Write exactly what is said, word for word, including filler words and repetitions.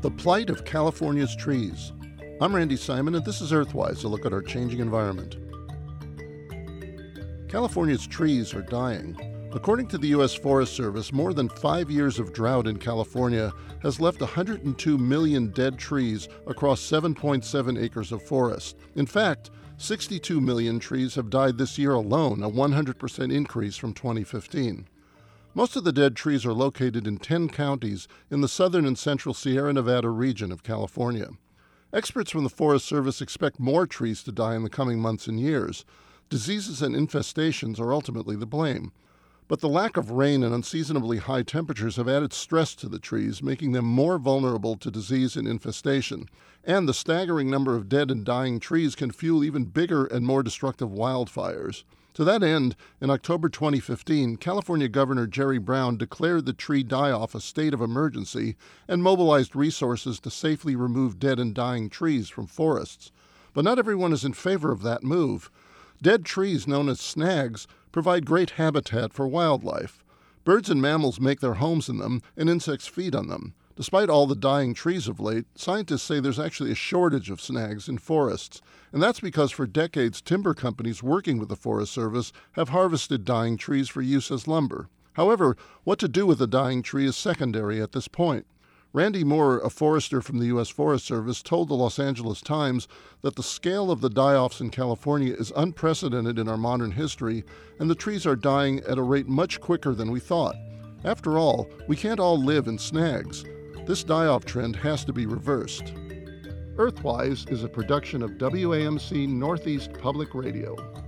The plight of California's trees. I'm Randy Simon, and this is Earthwise, a look at our changing environment. California's trees are dying. According to the U S Forest Service, more than five years of drought in California has left one hundred two million dead trees across seven point seven acres of forest. In fact, sixty-two million trees have died this year alone, a one hundred percent increase from twenty fifteen. Most of the dead trees are located in ten counties in the southern and central Sierra Nevada region of California. Experts from the Forest Service expect more trees to die in the coming months and years. Diseases and infestations are ultimately the blame. But the lack of rain and unseasonably high temperatures have added stress to the trees, making them more vulnerable to disease and infestation. And the staggering number of dead and dying trees can fuel even bigger and more destructive wildfires. To that end, in October twenty fifteen, California Governor Jerry Brown declared the tree die-off a state of emergency and mobilized resources to safely remove dead and dying trees from forests. But not everyone is in favor of that move. Dead trees, known as snags, provide great habitat for wildlife. Birds and mammals make their homes in them, and insects feed on them. Despite all the dying trees of late, scientists say there's actually a shortage of snags in forests. And that's because for decades, timber companies working with the Forest Service have harvested dying trees for use as lumber. However, what to do with a dying tree is secondary at this point. Randy Moore, a forester from the U S Forest Service, told the Los Angeles Times that the scale of the die-offs in California is unprecedented in our modern history, and the trees are dying at a rate much quicker than we thought. After all, we can't all live in snags. This die-off trend has to be reversed. Earthwise is a production of W A M C Northeast Public Radio.